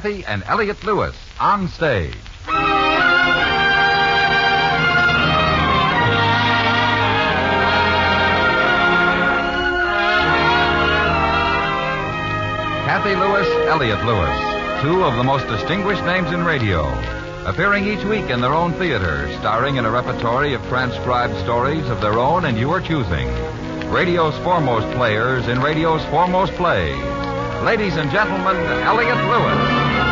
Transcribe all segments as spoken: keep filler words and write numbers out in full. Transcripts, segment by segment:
Cathy and Elliot Lewis on stage. Cathy Lewis, Elliot Lewis, two of the most distinguished names in radio, appearing each week in their own theater, starring in a repertory of transcribed stories of their own and your choosing. Radio's foremost players in radio's foremost plays. Ladies and gentlemen, Elliot Lewis.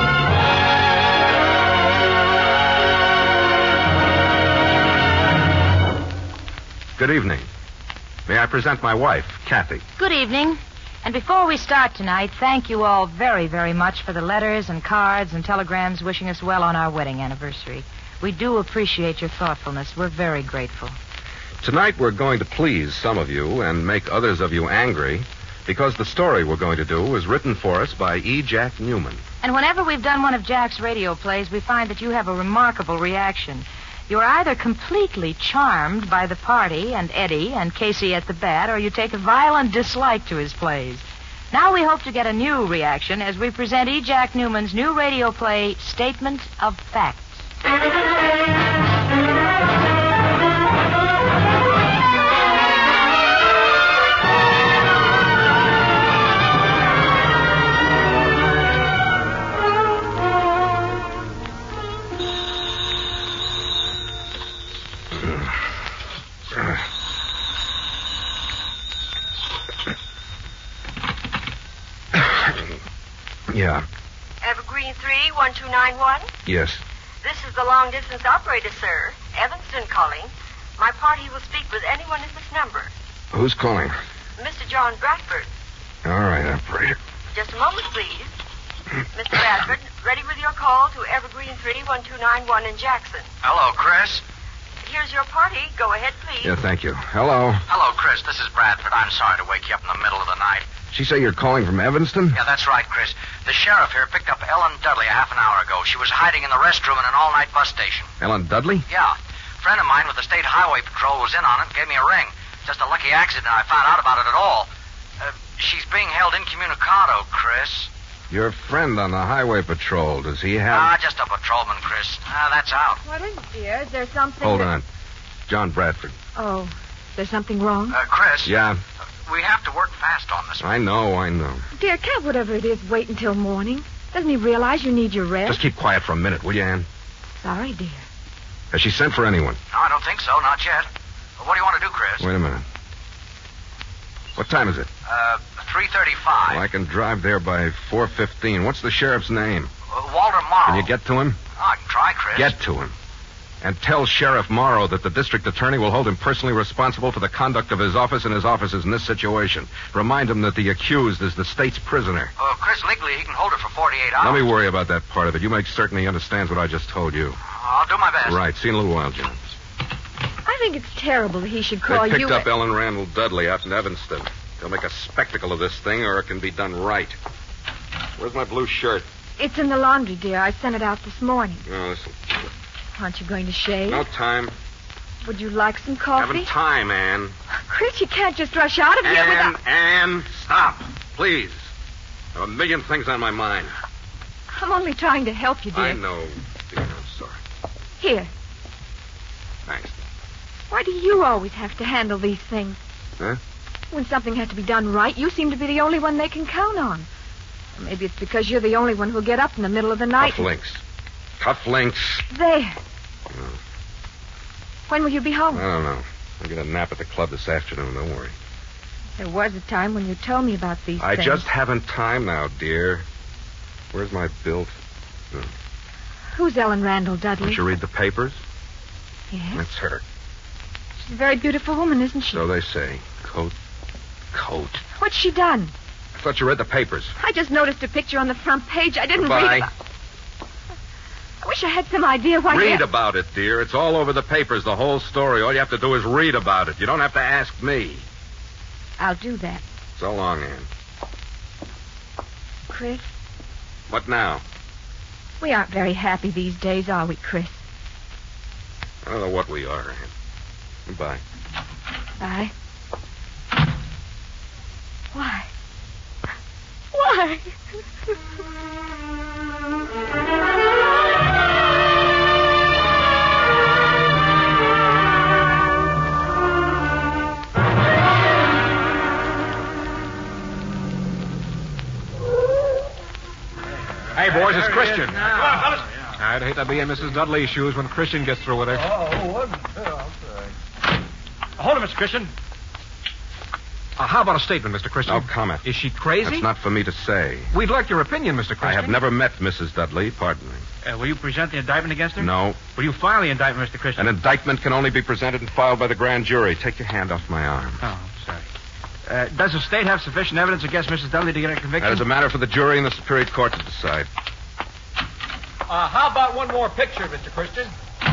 Good evening. May I present my wife, Cathy? Good evening. And before we start tonight, thank you all very, very much for the letters and cards and telegrams wishing us well on our wedding anniversary. We do appreciate your thoughtfulness. We're very grateful. Tonight we're going to please some of you and make others of you angry because the story we're going to do was written for us by E. Jack Newman. And whenever we've done one of Jack's radio plays, we find that you have a remarkable reaction. You're either completely charmed by the party and Eddie and Casey at the bat, or you take a violent dislike to his plays. Now we hope to get a new reaction as we present E. Jack Newman's new radio play, Statement of Facts. Yeah. Evergreen three, one two nine one? Yes. This is the long-distance operator, sir. Evanston calling. My party will speak with anyone at this number. Who's calling? Mister John Bradford. All right, operator. Just a moment, please. Mister Bradford, ready with your call to Evergreen three, one two nine one in Jackson. Hello, Chris. Here's your party. Go ahead, please. Yeah, thank you. Hello. Hello, Chris. This is Bradford. I'm sorry to wake you up in the middle of the night. She say you're calling from Evanston? Yeah, that's right, Chris. The sheriff here picked up Ellen Dudley a half an hour ago. She was hiding in the restroom in an all-night bus station. Ellen Dudley? Yeah. A friend of mine with the State Highway Patrol was in on it and gave me a ring. Just a lucky accident I found out about it at all. Uh, she's being held incommunicado, Chris. Your friend on the Highway Patrol, does he have... Ah, just a patrolman, Chris. Ah, that's out. What is it, dear? Is there something... Hold that... on. John Bradford. Oh, there's something wrong? Uh, Chris? Yeah? We have to work fast on this. I know, I know. Dear, can't whatever it is wait until morning? Doesn't he realize you need your rest? Just keep quiet for a minute, will you, Ann? Sorry, dear. Has she sent for anyone? No, I don't think so. Not yet. Well, what do you want to do, Chris? Wait a minute. What time is it? Uh, three thirty-five. Well, I can drive there by four fifteen. What's the sheriff's name? Uh, Walter Morrow. Can you get to him? Oh, I can try, Chris. Get to him. And tell Sheriff Morrow that the district attorney will hold him personally responsible for the conduct of his office and his officers in this situation. Remind him that the accused is the state's prisoner. Uh, Chris, legally, he can hold her for forty-eight hours. Let me worry about that part of it. You make certain he understands what I just told you. I'll do my best. Right. See you in a little while, Jones. I think it's terrible that he should call They picked you... up Ellen Randall Dudley out in Evanston. They'll make a spectacle of this thing, or it can be done right. Where's my blue shirt? It's in the laundry, dear. I sent it out this morning. Oh, listen. Aren't you going to shave? No time. Would you like some coffee? Haven't time, Ann. Chris, you can't just rush out of here Ann, without... Ann, stop. Please. I have a million things on my mind. I'm only trying to help you, dear. I know, dear. I'm sorry. Here. Thanks. Why do you always have to handle these things? Huh? When something has to be done right, you seem to be the only one they can count on. Or maybe it's because you're the only one who'll get up in the middle of the night. Cufflinks. Cufflinks. There. Oh. When will you be home? I don't know. I'll get a nap at the club this afternoon. Don't worry. There was a time when you told me about these I things. just haven't time now, dear. Where's my bill? Oh. Who's Ellen Randall Dudley? Did you read the papers? Yes. That's her. She's a very beautiful woman, isn't she? So they say. Coat. Coat. What's she done? I thought you read the papers. I just noticed a picture on the front page. I didn't Goodbye. read about... I wish I had some idea why Read you... about it, dear. It's all over the papers, the whole story. All you have to do is read about it. You don't have to ask me. I'll do that. So long, Ann. Chris, What now? we aren't very happy these days, are we, Chris? I don't know what we are, Ann. Goodbye. Bye. Why? Why? Hey, boys, it's Christian. Come on, fellas. I'd hate to be in Missus Dudley's shoes when Christian gets through with her. Oh, one. Oh, sorry. Hold it, Mister Christian. Uh, how about a statement, Mister Christian? No comment. Is she crazy? That's not for me to say. We'd like your opinion, Mister I Christian. have never met Missus Dudley. Pardon me. Uh, will you present the indictment against her? No. Will you file the indictment, Mister Christian? An indictment can only be presented and filed by the grand jury. Take your hand off my arm. Oh, I'm sorry. Uh, does the state have sufficient evidence against Missus Dudley to get a conviction? That is a matter for the jury and the Superior Court to decide. Uh, how about one more picture, Mister Christian?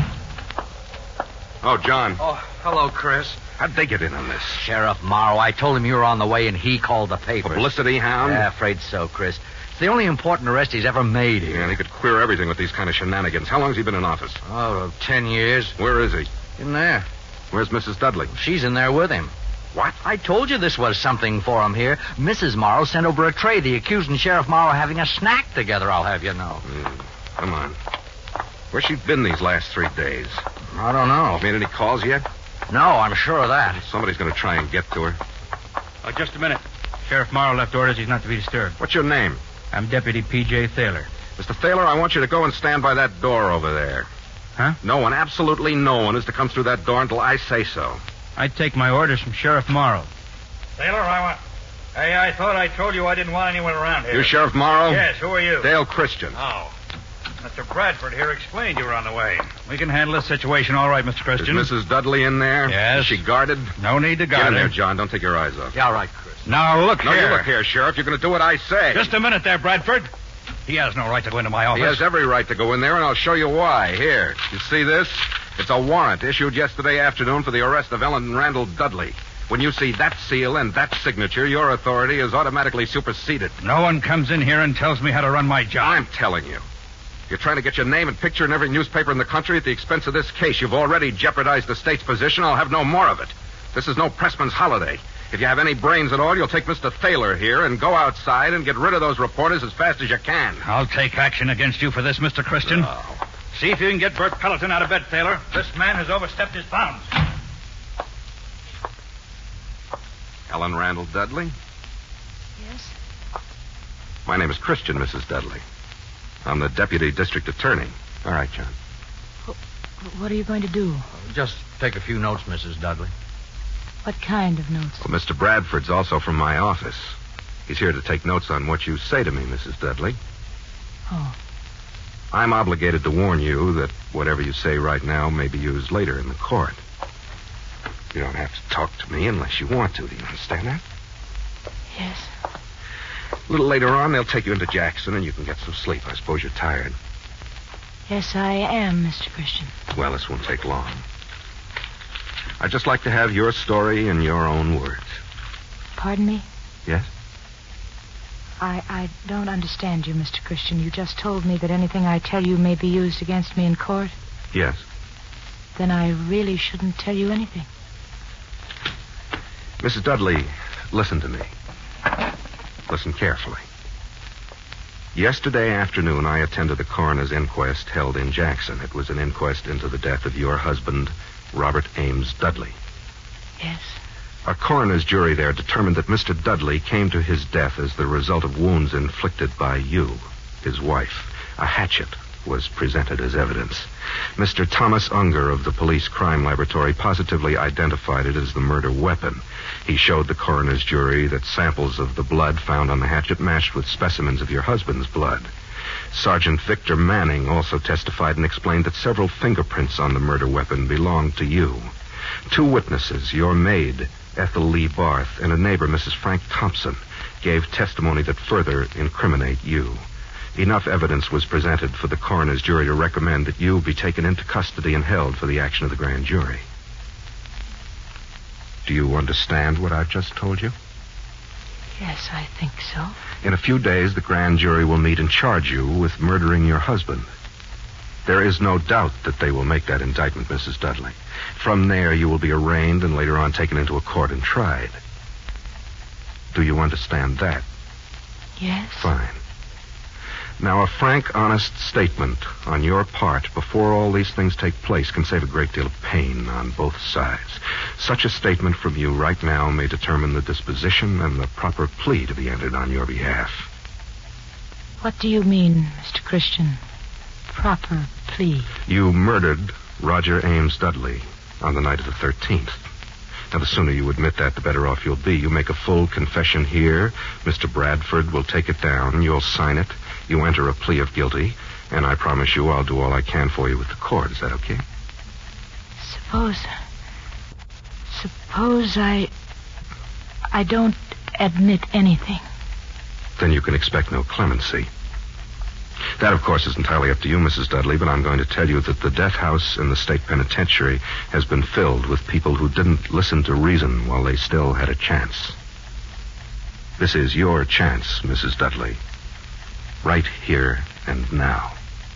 Oh, John. Oh, hello, Chris. How'd they get in on this? Sheriff Morrow, I told him you were on the way, and he called the paper. Publicity hound? Yeah, afraid so, Chris. It's the only important arrest he's ever made here. Yeah, and he could queer everything with these kind of shenanigans. How long's he been in office? Oh, ten years. Where is he? In there. Where's Missus Dudley? She's in there with him. What? I told you this was something for him here. Missus Morrow sent over a tray. The accused and Sheriff Morrow having a snack together, I'll have you know. Mm, come on. Where's she been these last three days? I don't know. Made any calls yet? No, I'm sure of that. Somebody's going to try and get to her. Oh, just a minute. Sheriff Morrow left orders he's not to be disturbed. What's your name? I'm Deputy P J Thaler. Mister Thaler, I want you to go and stand by that door over there. Huh? No one, absolutely no one, is to come through that door until I say so. I take my orders from Sheriff Morrow. Taylor, I want... Hey, I thought I told you I didn't want anyone around here. You Sheriff Morrow? Yes, who are you? Dale Christian. Oh. Mister Bradford here explained you were on the way. We can handle this situation all right, Mister Is Christian. Missus Dudley in there? Yes. Is she guarded? No need to Get guard in there, her. John. Don't take your eyes off. Yeah, all right, Chris. Now, look No, here. you look here, Sheriff. You're going to do what I say. Just a minute there, Bradford. He has no right to go into my office. He has every right to go in there, and I'll show you why. Here, you see this? It's a warrant issued yesterday afternoon for the arrest of Ellen Randall Dudley. When you see that seal and that signature, your authority is automatically superseded. No one comes in here and tells me how to run my job. I'm telling you. You're trying to get your name and picture in every newspaper in the country at the expense of this case. You've already jeopardized the state's position. I'll have no more of it. This is no pressman's holiday. If you have any brains at all, you'll take Mister Thaler here and go outside and get rid of those reporters as fast as you can. I'll take action against you for this, Mister Christian. Oh. See if you can get Bert Pelleton out of bed, Taylor. This man has overstepped his bounds. Ellen Randall Dudley? Yes? My name is Christian, Missus Dudley. I'm the deputy district attorney. All right, John. What are you going to do? Just take a few notes, Missus Dudley. What kind of notes? Well, Mister Bradford's also from my office. He's here to take notes on what you say to me, Missus Dudley. Oh. I'm obligated to warn you that whatever you say right now may be used later in the court. You don't have to talk to me unless you want to. Do you understand that? Yes. A little later on, they'll take you into Jackson, and you can get some sleep. I suppose you're tired. Yes, I am, Mister Christian. Well, this won't take long. I'd just like to have your story in your own words. Pardon me? Yes? I, I don't understand you, Mister Christian. You just told me that anything I tell you may be used against me in court. Yes. Then I really shouldn't tell you anything. Missus Dudley, listen to me. Listen carefully. Yesterday afternoon, I attended the coroner's inquest held in Jackson. It was an inquest into the death of your husband, Robert Ames Dudley. Yes. A coroner's jury there determined that Mister Dudley came to his death as the result of wounds inflicted by you, his wife. A hatchet was presented as evidence. Mister Thomas Unger of the Police Crime Laboratory positively identified it as the murder weapon. He showed the coroner's jury that samples of the blood found on the hatchet matched with specimens of your husband's blood. Sergeant Victor Manning also testified and explained that several fingerprints on the murder weapon belonged to you. Two witnesses, your maid, Ethel Lee Barth, and a neighbor, Missus Frank Thompson, gave testimony that further incriminate you. Enough evidence was presented for the coroner's jury to recommend that you be taken into custody and held for the action of the grand jury. Do you understand what I've just told you? Yes, I think so. In a few days, the grand jury will meet and charge you with murdering your husband. There is no doubt that they will make that indictment, Missus Dudley. From there, you will be arraigned and later on taken into a court and tried. Do you understand that? Yes. Fine. Now, a frank, honest statement on your part before all these things take place can save a great deal of pain on both sides. Such a statement from you right now may determine the disposition and the proper plea to be entered on your behalf. What do you mean, Mister Christian? Proper plea? You murdered Roger Ames Dudley on the night of the thirteenth. Now, the sooner you admit that, the better off you'll be. You make a full confession here. Mister Bradford will take it down. You'll sign it. You enter a plea of guilty. And I promise you I'll do all I can for you with the court. Is that okay? Suppose... Suppose I... I don't admit anything. Then you can expect no clemency. That, of course, is entirely up to you, Missus Dudley, but I'm going to tell you that the death house in the state penitentiary has been filled with people who didn't listen to reason while they still had a chance. This is your chance, Missus Dudley. Right here and now.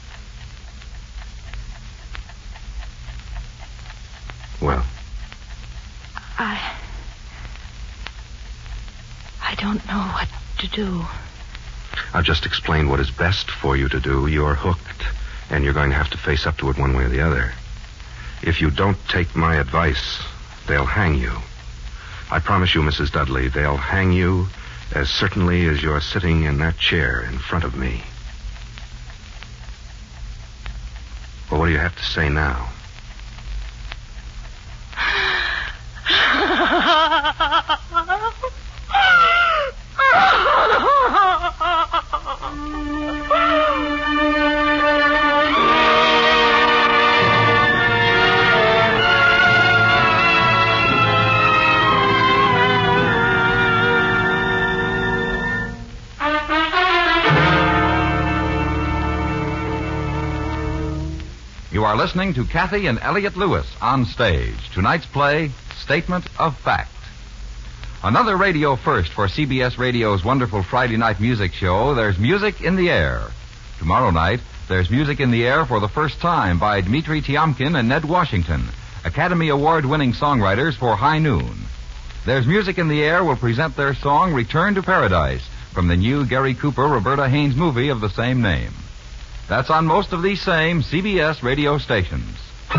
Well? I... I don't know what to do. I'll just explain what is best for you to do. You're hooked, and you're going to have to face up to it one way or the other. If you don't take my advice, they'll hang you. I promise you, Missus Dudley, they'll hang you as certainly as you're sitting in that chair in front of me. Well, what do you have to say now? You are listening to Kathy and Elliot Lewis on stage. Tonight's play, Statement of Fact. Another radio first for C B S Radio's wonderful Friday night music show, There's Music in the Air. Tomorrow night, there's music in the air for the first time by Dmitri Tiomkin and Ned Washington, Academy Award-winning songwriters for High Noon. There's Music in the Air will present their song Return to Paradise from the new Gary Cooper, Roberta Haynes movie of the same name. That's on most of these same C B S radio stations.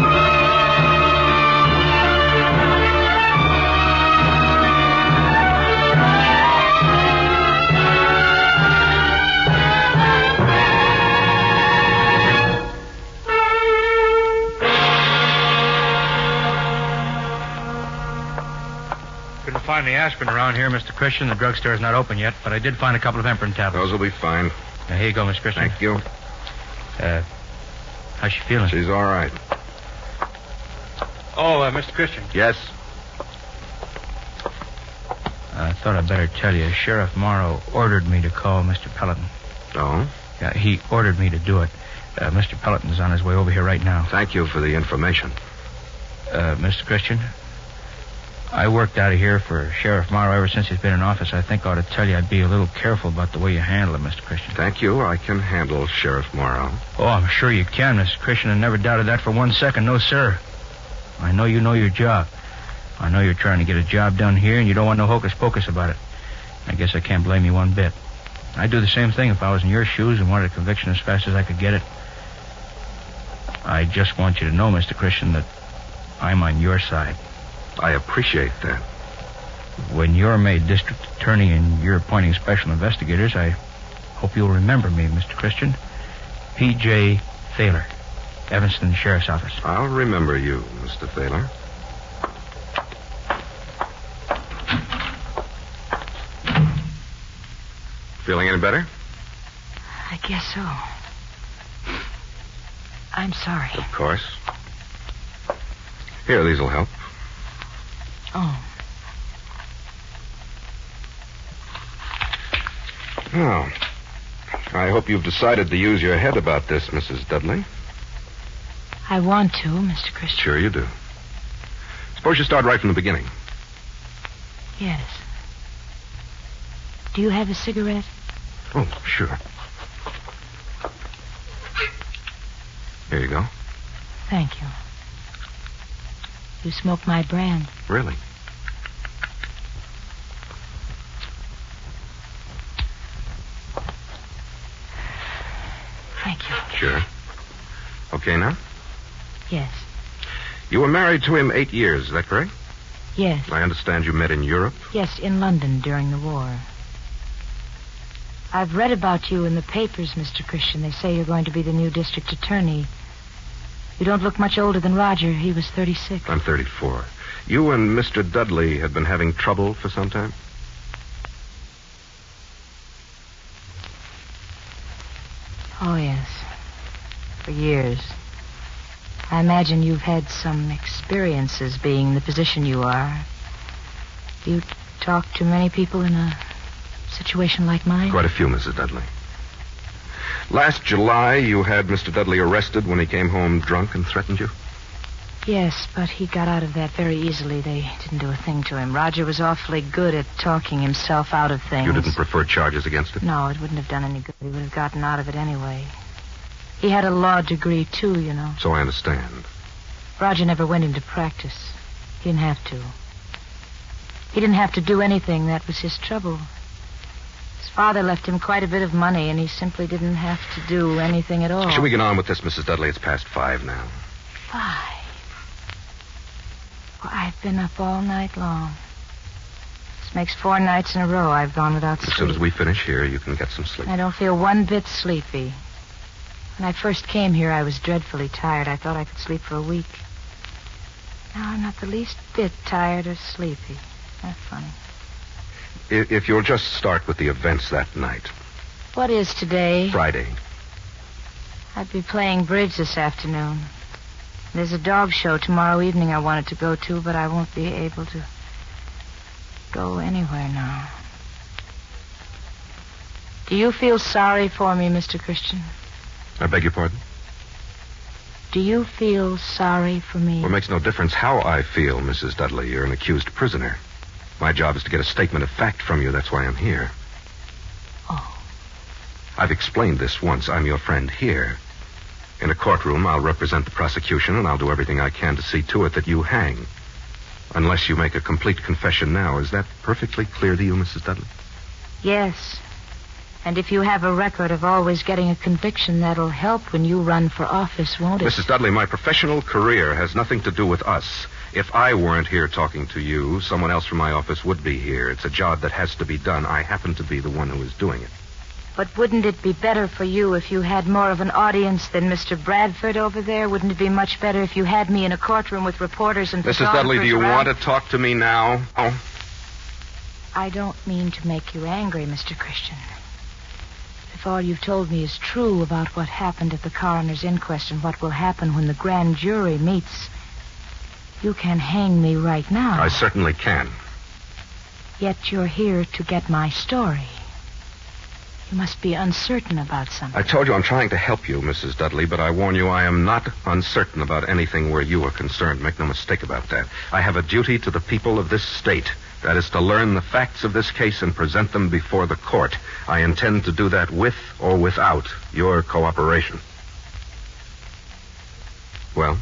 Couldn't find the aspirin around here, Mister Christian. The drugstore is not open yet, but I did find a couple of Emperor tablets. Those will be fine. Now, here you go, Miss Christian. Thank you. Uh, how's she feeling? She's all right. Oh, uh, Mister Christian. Yes? I thought I'd better tell you. Sheriff Morrow ordered me to call Mister Pelleton. Oh? Yeah, he ordered me to do it. Uh, Mister Pelleton's on his way over here right now. Thank you for the information. Uh, Mister Christian, I worked out of here for Sheriff Morrow ever since he's been in office. I think I ought to tell you I'd be a little careful about the way you handle him, Mister Christian. Thank you. I can handle Sheriff Morrow. Oh, I'm sure you can, Mister Christian. I never doubted that for one second. No, sir. I know you know your job. I know you're trying to get a job done here, and you don't want no hocus-pocus about it. I guess I can't blame you one bit. I'd do the same thing if I was in your shoes and wanted a conviction as fast as I could get it. I just want you to know, Mister Christian, that I'm on your side. I appreciate that. When you're made district attorney and you're appointing special investigators, I hope you'll remember me, Mister Christian. P J Thaler, Evanston Sheriff's Office. I'll remember you, Mister Thaler. Feeling any better? I guess so. I'm sorry. Of course. Here, these will help. Oh. Now, I hope you've decided to use your head about this, Missus Dudley. I want to, Mister Christian. Sure you do. Suppose you start right from the beginning. Yes. Do you have a cigarette? Oh, sure. Here you go. Thank you. You smoke my brand. Really? Sure. Okay now? Yes. You were married to him eight years, is that correct? Yes. I understand you met in Europe? Yes, in London during the war. I've read about you in the papers, Mister Christian. They say you're going to be the new district attorney. You don't look much older than Roger. He was thirty-six. I'm thirty-four. You and Mister Dudley had been having trouble for some time? Oh, yes. For years. I imagine you've had some experiences being in the position you are. You talk to many people in a situation like mine? Quite a few, Missus Dudley. Last July, you had Mister Dudley arrested when he came home drunk and threatened you? Yes, but he got out of that very easily. They didn't do a thing to him. Roger was awfully good at talking himself out of things. You didn't prefer charges against him? No, it wouldn't have done any good. He would have gotten out of it anyway. He had a law degree, too, you know. So I understand. Roger never went into practice. He didn't have to. He didn't have to do anything. That was his trouble. His father left him quite a bit of money, and he simply didn't have to do anything at all. Shall we get on with this, Missus Dudley? It's past five now. Five? Well, I've been up all night long. This makes four nights in a row I've gone without sleep. As soon as we finish here, you can get some sleep. I don't feel one bit sleepy. When I first came here, I was dreadfully tired. I thought I could sleep for a week. Now I'm not the least bit tired or sleepy. That's funny. If, if you'll just start with the events that night. What is today? Friday. I'd be playing bridge this afternoon. There's a dog show tomorrow evening I wanted to go to, but I won't be able to go anywhere now. Do you feel sorry for me, Mister Christian? I beg your pardon? Do you feel sorry for me? Well, it makes no difference how I feel, Missus Dudley. You're an accused prisoner. My job is to get a statement of fact from you. That's why I'm here. Oh. I've explained this once. I'm your friend here. In a courtroom, I'll represent the prosecution, and I'll do everything I can to see to it that you hang. Unless you make a complete confession now. Is that perfectly clear to you, Missus Dudley? Yes. And if you have a record of always getting a conviction, that'll help when you run for office, won't it? Missus Dudley, my professional career has nothing to do with us. If I weren't here talking to you, someone else from my office would be here. It's a job that has to be done. I happen to be the one who is doing it. But wouldn't it be better for you if you had more of an audience than Mister Bradford over there? Wouldn't it be much better if you had me in a courtroom with reporters and Missus Dudley, do you around? want to talk to me now? Oh. I don't mean to make you angry, Mister Christian. If all you've told me is true about what happened at the coroner's inquest and what will happen when the grand jury meets, you can hang me right now. I certainly can. Yet you're here to get my story. You must be uncertain about something. I told you I'm trying to help you, Missus Dudley, but I warn you I am not uncertain about anything where you are concerned. Make no mistake about that. I have a duty to the people of this state. That is to learn the facts of this case and present them before the court. I intend to do that with or without your cooperation. Well?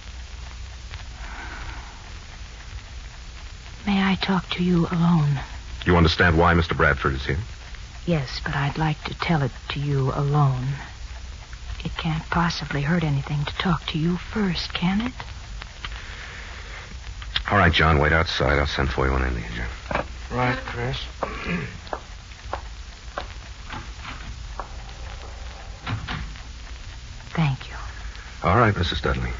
May I talk to you alone? You understand why Mister Bradford is here? Yes, but I'd like to tell it to you alone. It can't possibly hurt anything to talk to you first, can it? All right, John, wait outside. I'll send for you when I need you. Right, Chris. Thank you. All right, Missus Dudley.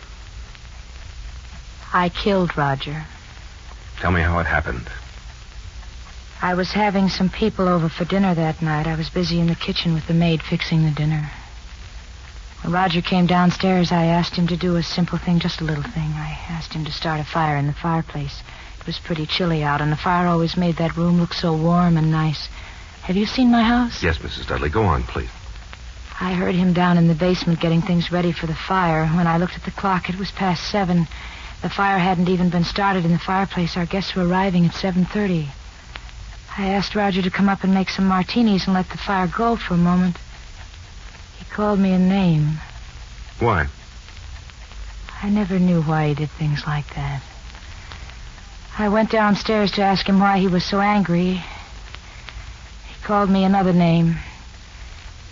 I killed Roger. Tell me how it happened. I was having some people over for dinner that night. I was busy in the kitchen with the maid fixing the dinner. When Roger came downstairs, I asked him to do a simple thing, just a little thing. I asked him to start a fire in the fireplace. It was pretty chilly out, and the fire always made that room look so warm and nice. Have you seen my house? Yes, Missus Dudley. Go on, please. I heard him down in the basement getting things ready for the fire. When I looked at the clock, it was past seven. The fire hadn't even been started in the fireplace. Our guests were arriving at seven thirty. I asked Roger to come up and make some martinis and let the fire go for a moment. He called me a name. Why? I never knew why he did things like that. I went downstairs to ask him why he was so angry. He called me another name.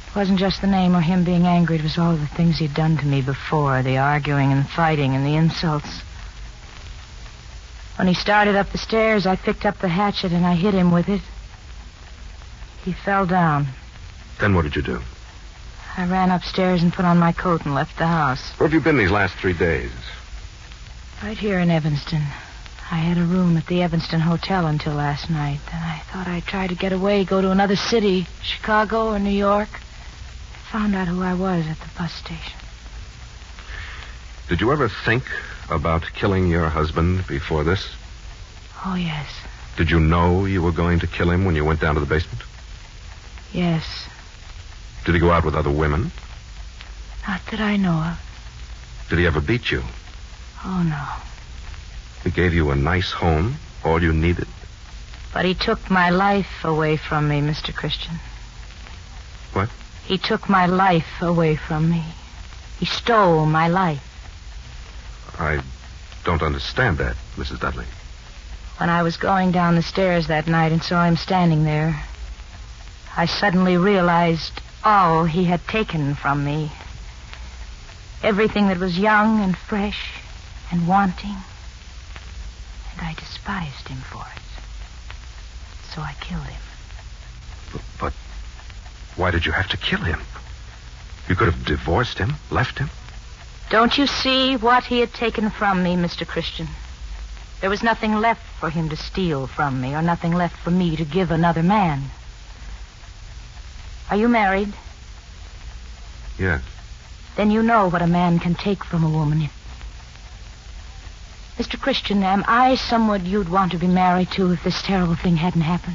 It wasn't just the name or him being angry. It was all the things he'd done to me before. The arguing and fighting and the insults. When he started up the stairs, I picked up the hatchet and I hit him with it. He fell down. Then what did you do? I ran upstairs and put on my coat and left the house. Where have you been these last three days? Right here in Evanston. I had a room at the Evanston Hotel until last night. Then I thought I'd try to get away, go to another city, Chicago or New York. I found out who I was at the bus station. Did you ever think about killing your husband before this? Oh, yes. Did you know you were going to kill him when you went down to the basement? Yes. Did he go out with other women? Not that I know of. Did he ever beat you? Oh, no. He gave you a nice home, all you needed. But he took my life away from me, Mister Christian. What? He took my life away from me. He stole my life. I don't understand that, Missus Dudley. When I was going down the stairs that night and saw him standing there, I suddenly realized all he had taken from me. Everything that was young and fresh and wanting. And I despised him for it. So I killed him. But, but why did you have to kill him? You could have divorced him, left him. Don't you see what he had taken from me, Mister Christian? There was nothing left for him to steal from me, or nothing left for me to give another man. Are you married? Yes. Then you know what a man can take from a woman. Mister Christian, am I someone you'd want to be married to if this terrible thing hadn't happened?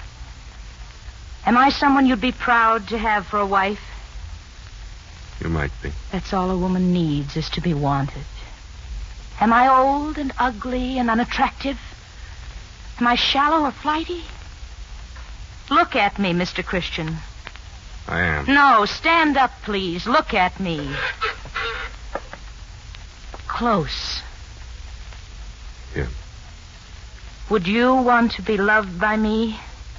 Am I someone you'd be proud to have for a wife? You might be. That's all a woman needs, is to be wanted. Am I old and ugly and unattractive? Am I shallow or flighty? Look at me, Mister Christian. I am. No, stand up, please. Look at me. Close. Yeah. Would you want to be loved by me?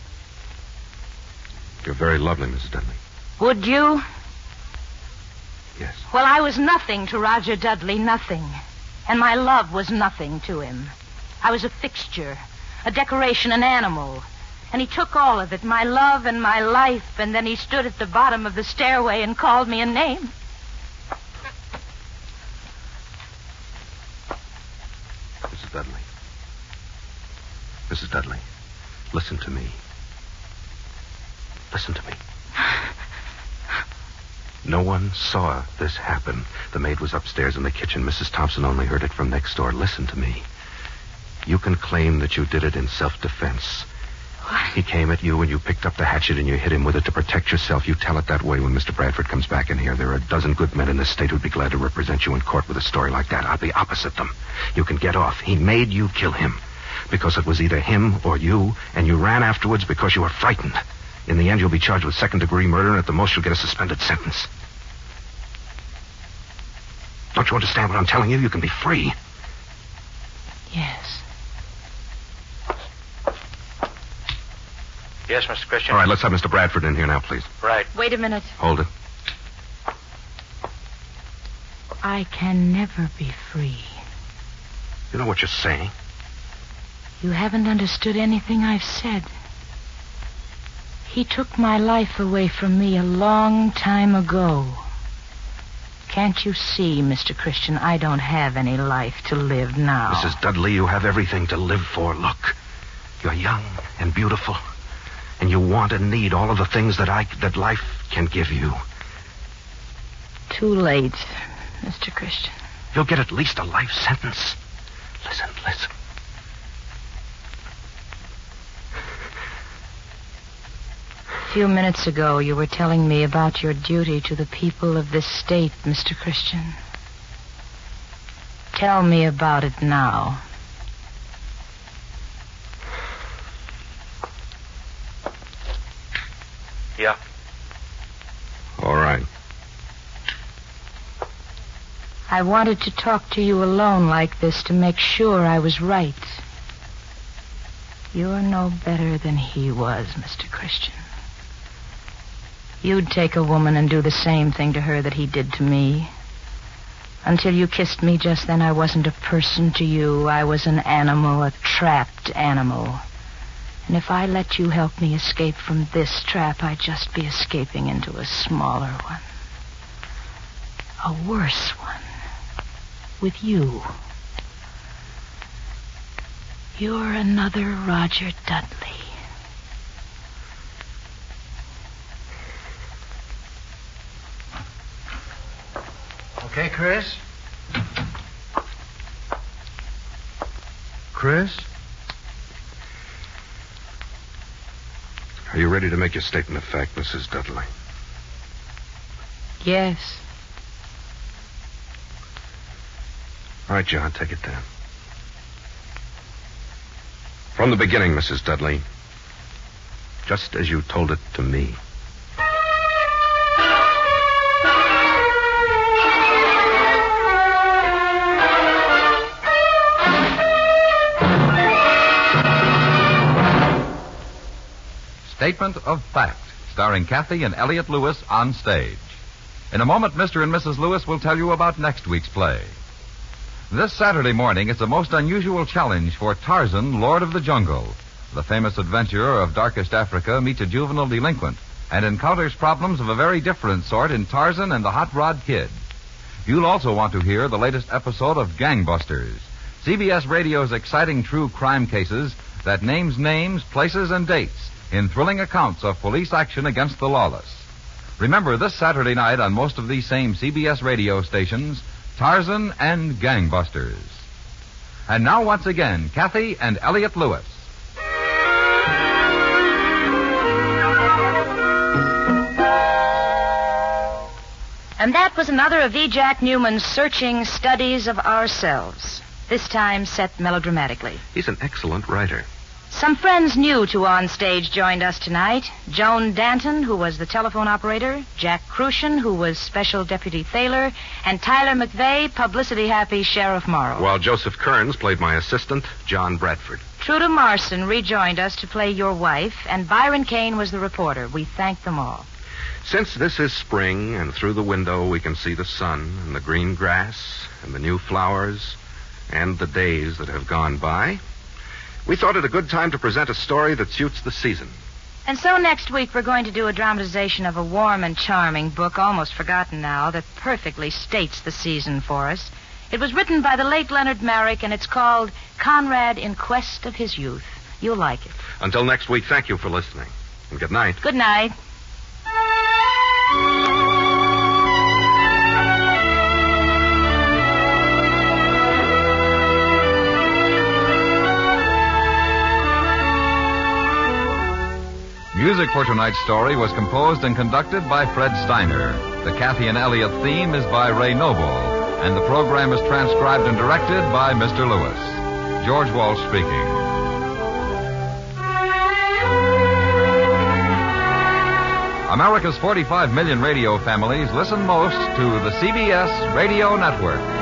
You're very lovely, Missus Dudley. Would you? Yes. Well, I was nothing to Roger Dudley, nothing. And my love was nothing to him. I was a fixture, a decoration, an animal. And he took all of it, my love and my life, and then he stood at the bottom of the stairway and called me a name. Missus Dudley. Missus Dudley, listen to me. Listen to me. No one saw this happen. The maid was upstairs in the kitchen. Missus Thompson only heard it from next door. Listen to me. You can claim that you did it in self-defense. What? He came at you and you picked up the hatchet and you hit him with it to protect yourself. You tell it that way when Mister Bradford comes back in here. There are a dozen good men in this state who'd be glad to represent you in court with a story like that. I'll be opposite them. You can get off. He made you kill him because it was either him or you, and you ran afterwards because you were frightened. In the end, you'll be charged with second-degree murder, and at the most, you'll get a suspended sentence. Don't you understand what I'm telling you? You can be free. Yes. Yes, Mister Christian. All right, let's have Mister Bradford in here now, please. Right. Wait a minute. Hold it. I can never be free. You know what you're saying? You haven't understood anything I've said. He took my life away from me a long time ago. Can't you see, Mister Christian, I don't have any life to live now. Missus Dudley, you have everything to live for. Look, you're young and beautiful, and you want and need all of the things that I that life can give you. Too late, Mister Christian. You'll get at least a life sentence. Listen, listen. A few minutes ago, you were telling me about your duty to the people of this state, Mister Christian. Tell me about it now. Yeah. All right. I wanted to talk to you alone like this to make sure I was right. You're no better than he was, Mister Christian. You'd take a woman and do the same thing to her that he did to me. Until you kissed me just then, I wasn't a person to you. I was an animal, a trapped animal. And if I let you help me escape from this trap, I'd just be escaping into a smaller one. A worse one. With you. You're another Roger Dudley. Okay, Chris? Chris? Are you ready to make your statement of fact, Missus Dudley? Yes. All right, John, take it down. From the beginning, Missus Dudley, just as you told it to me. Statement of Fact, starring Kathy and Elliot Lewis on stage. In a moment, Mister and Missus Lewis will tell you about next week's play. This Saturday morning, it's a most unusual challenge for Tarzan, Lord of the Jungle. The famous adventurer of darkest Africa meets a juvenile delinquent and encounters problems of a very different sort in Tarzan and the Hot Rod Kid. You'll also want to hear the latest episode of Gangbusters, C B S Radio's exciting true crime cases that names names, places, and dates in thrilling accounts of police action against the lawless. Remember, this Saturday night on most of these same C B S radio stations, Tarzan and Gangbusters. And now, once again, Kathy and Elliot Lewis. And that was another of E. Jack Newman's searching studies of ourselves, this time set melodramatically. He's an excellent writer. Some friends new to On Stage joined us tonight. Joan Danton, who was the telephone operator, Jack Crucian, who was Special Deputy Thaler, and Tyler McVeigh, publicity-happy Sheriff Morrow. While Joseph Kearns played my assistant, John Bradford. Truda Marson rejoined us to play your wife, and Byron Kane was the reporter. We thank them all. Since this is spring, and through the window we can see the sun and the green grass and the new flowers and the days that have gone by, we thought it a good time to present a story that suits the season. And so next week we're going to do a dramatization of a warm and charming book, almost forgotten now, that perfectly states the season for us. It was written by the late Leonard Merrick, and it's called Conrad in Quest of His Youth. You'll like it. Until next week, thank you for listening. And good night. Good night. Music for tonight's story was composed and conducted by Fred Steiner. The Kathy and Elliot theme is by Ray Noble, and the program is transcribed and directed by Mister Lewis. George Walsh speaking. America's forty-five million radio families listen most to the C B S Radio Network.